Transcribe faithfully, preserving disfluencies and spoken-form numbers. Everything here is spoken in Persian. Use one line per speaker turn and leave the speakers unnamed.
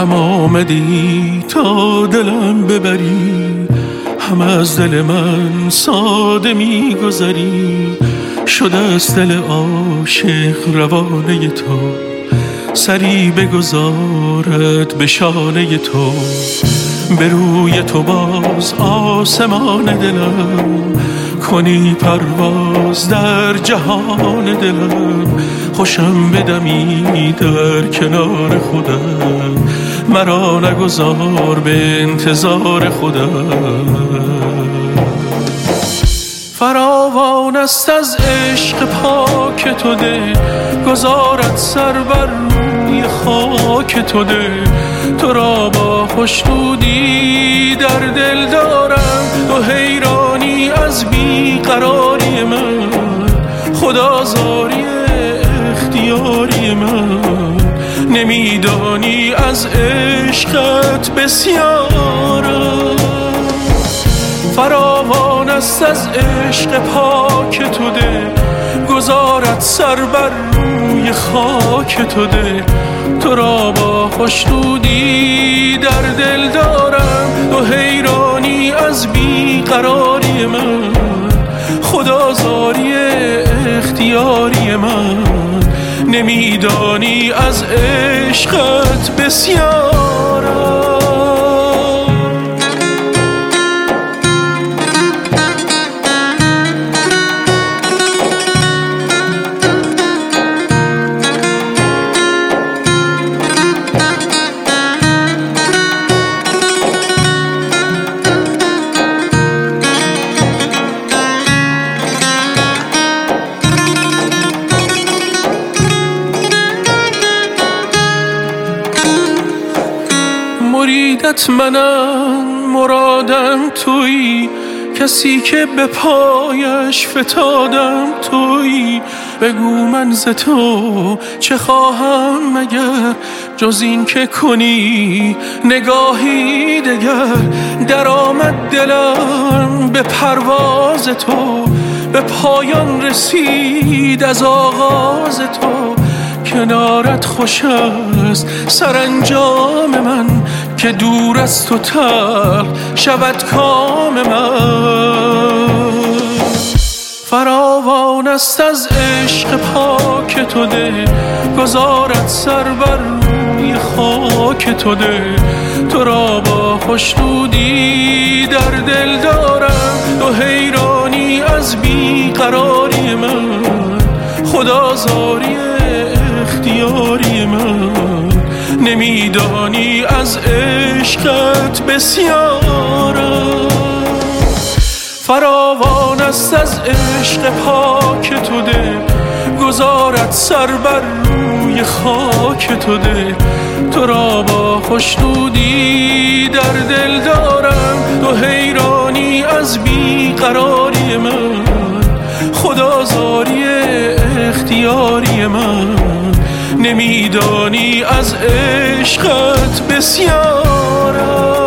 هم آمدی تا دلم ببری، هم از دل من ساده می گذری. شده از دل عاشق روانه تو، سری بگذارد به شانه تو. به روی تو باز آسمان دلم، کنی پرواز در جهان دلم. خوشم بدمی در کنار خودم، مرا نگذار به انتظار خودم. فراوان است از عشق پاک تو ده، گذارد سر بر روی خاک تو ده. تو را با خوشنودی در دل دارم، تو حیرانی از بیقراری من، خدازاری اختیاری من. نمیدانی از عشقت بسیارم. فراوان است از عشق پاک تو ده، گذارد سر بر روی خاک تو ده. تو را با خوشنودی در دل دارم، تو حیرانی از بیقراری من، خدازاری اختیاری من. نمیدانی از عشقت بسیارم. مریدت منم، مرادم تویی، کسی که به پایش فتادم تویی. بگو من ز تو چه خواهم مگر، جز این که کنی نگاهی دگر. در آمد دلم به پرواز تو، به پایان رسید از آغاز تو. کنارت خوش است سرانجام من، که دور از تو تلخ شود کام من. فراوان است از عشق پاک تو ده، گذارد سر بر روی خاک تو ده. تو را با خوشنودی در دل دارم، تو حیرانی از بیقراری من، خدازاری اختیاری من. نمیدانی از عشقت بسیارم. فراوان است از عشق پاک تو ده، گذارد سر بر روی خاک تو ده. تو را با خوشنودی در دل دارم، تو حیرانی از بیقراری من، خدازاری اختیاری من. نمیدانی از عشقت بسیارم.